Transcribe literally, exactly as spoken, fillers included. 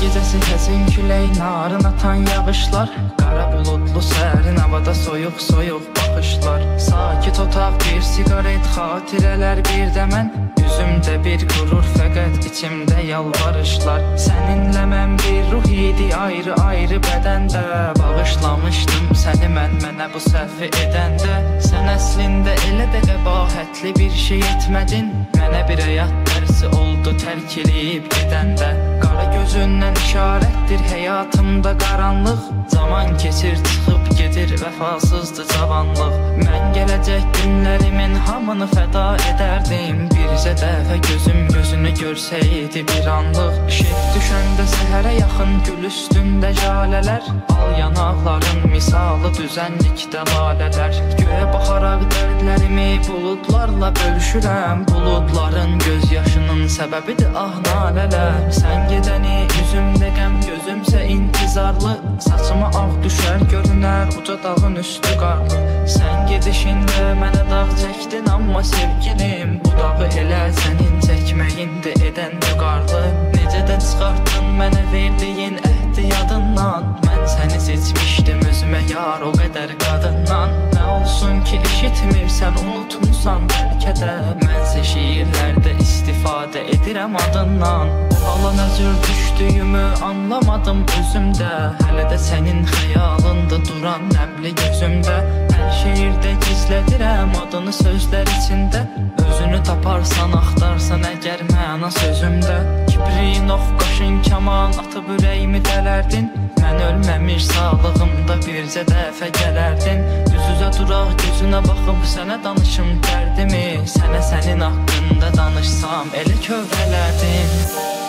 gecəsi həzin külək, narın atan yağışlar, qara buludlu sərin havada soyuq soyuq baxışlar. Sakit otaq, bir siqaret, xatirələr bir də mən, üzümdə bir qürur, fəqət içimdə yalvarışlar. Səninlə mən bir ruh idi, ayrı ayrı bədəndə, bağışlamışdım səni mən mənə bu səhvi edəndə. Sən əslində elə də qəbahətli bir şey etmədin, mənə bir həyat dərsi oldu tərk eləyib gedəndə. Qara gözündən işarətdir həyatımda qaranlıq, zaman keçir çıxıb gedir vəfasızdır cavanlıq. Mən gələcək günlərimin hamını fəda edərdim, bircə dəfə gözüm gözünü görsəydi bir anlıq. Şeh düşəndə səhərə yaxın gül üstündə jalələr, al yanaqların misalı düzənlikdə lalələr. Göyə baxaraq dərdlərimi buludlarla bölüşürəm, buludların göz yaşının səbəbidir ah nalələr. Sən gedəni üzümdə qəm, gözümsə intizarlı, saçıma ağ düşər görünər uca dağın üstü qarlı. Sən gedişində mənə dağ çəkdin amma sevgilim, bu dağı elə sənin çəkməyindir edən vüqarlı. Necə də çıxartdın mənə verdiyin əhdi yadından, mən səni seçmişdim özümə yar o qədər qadından. Nə olsun ki eşitmirsən, unutmusan bəlkə də, mənsə şiirlərdə istifadə edirəm adından. Hala nə cür düşdüyümü anlamadım özümdə, hələ də sənin xəyalında duran nəmli gözümdə. Hər şeirdə gizlədirəm adını sözlər içində, özünü taparsan, axtarsan əgər məna sözümdə. Kibrin, ox, qaşın, kaman atıb ürəyimi dələrdin, mən ölməmiş sağlığımda bircə dəfə gələrdin. Üz-üzə duraq gözünə baxıb sənə danışım dərdimi, sənə sənin haqqında danışsam elə kövrələrdim.